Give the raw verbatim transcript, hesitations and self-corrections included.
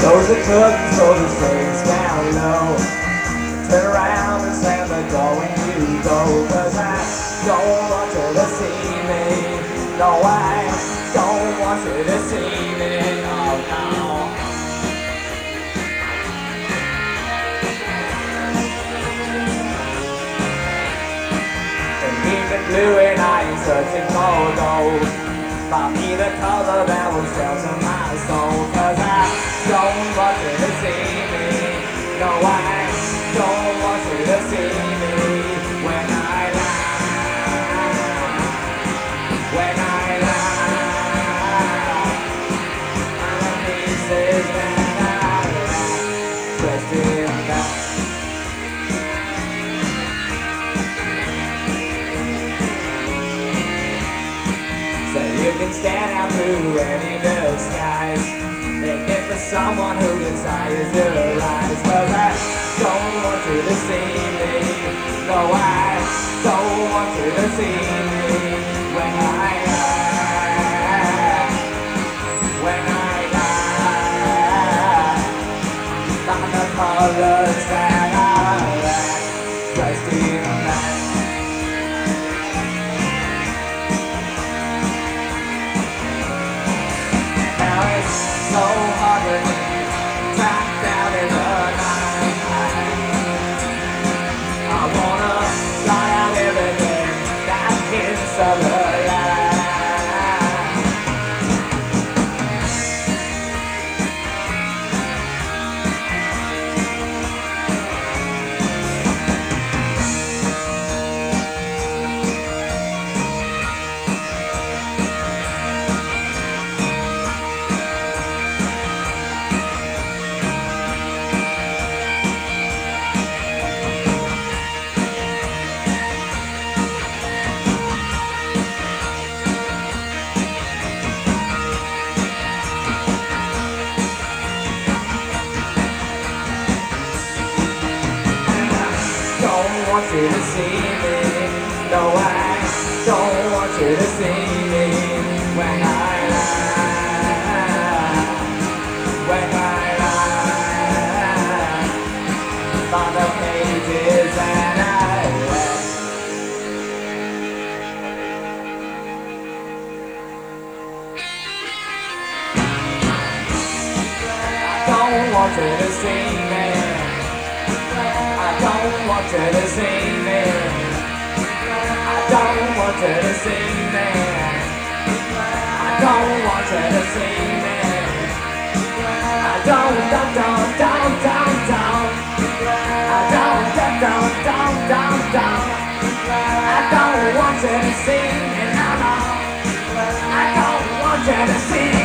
Close the curtains, pull the strings down low. Turn around and slam the door when you go. Cause I don't want you to see me. No, I don't want you to see me. No, no. And even blue and I ain't searching for gold. Find me the color that will shelter my soul. Cause I don't want you to see me. No, I don't want you to see me. When I lie, when I lie, I'm the pieces that I lie, pressed in that. So you can stand out through any disguise, make it for someone who desires your eyes. Cause I don't want you to see me. No, I don't want you to see me. When I lie, when I lie, find the colors that I like, dressed in that. So hard to be trapped out in the night. I wanna fly out everything that hits of the light. Don't want you to see me. No, I don't want you to see me. When I lie, when I lie, find the pages and I read. I don't want you to see me. I don't want you to see me. I don't want you to see me. I don't want you to see me. I don't, don't, don't, don't, don't, don't. I don't, don't, don't, don't, don't, don't. I don't want you to see me, no, no. I don't want you to see me.